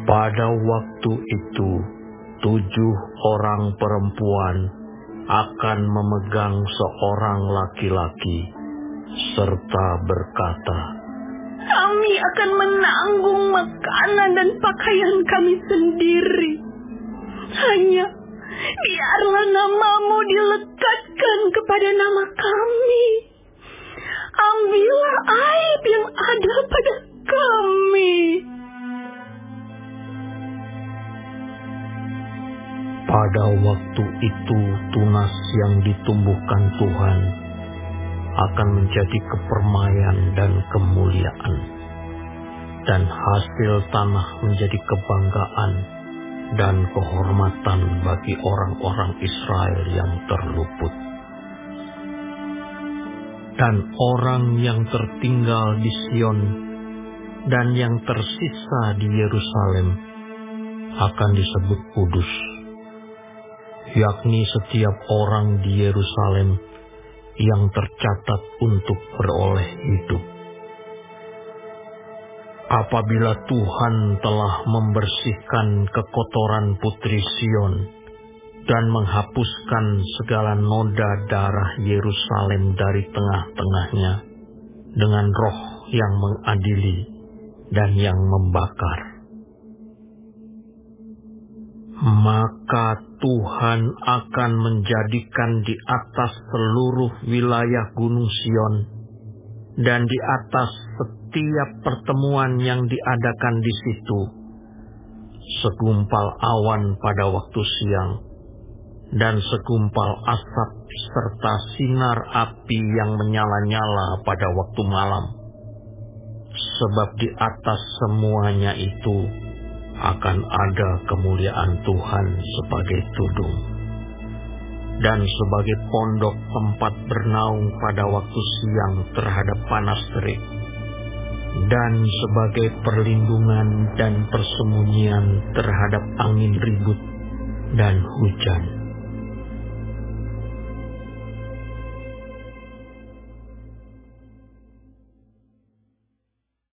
Pada waktu itu, 7 orang perempuan akan memegang seorang laki-laki, serta berkata, "Kami akan menanggung makanan dan pakaian kami sendiri. Hanya biarlah namamu dilekatkan kepada nama kami. Ambillah aib yang ada pada kami." Pada waktu itu tunas yang ditumbuhkan Tuhan akan menjadi kepermaian dan kemuliaan, dan hasil tanah menjadi kebanggaan dan kehormatan bagi orang-orang Israel yang terluput. Dan orang yang tertinggal di Sion dan yang tersisa di Yerusalem akan disebut kudus, yakni setiap orang di Yerusalem yang tercatat untuk beroleh hidup. Apabila Tuhan telah membersihkan kekotoran putri Sion dan menghapuskan segala noda darah Yerusalem dari tengah-tengahnya dengan roh yang mengadili dan yang membakar, maka Tuhan akan menjadikan di atas seluruh wilayah Gunung Sion dan di atas setiap pertemuan yang diadakan di situ segumpal awan pada waktu siang dan segumpal asap serta sinar api yang menyala-nyala pada waktu malam. Sebab di atas semuanya itu akan ada kemuliaan Tuhan sebagai tudung dan sebagai pondok tempat bernaung pada waktu siang terhadap panas terik, dan sebagai perlindungan dan persembunyian terhadap angin ribut dan hujan.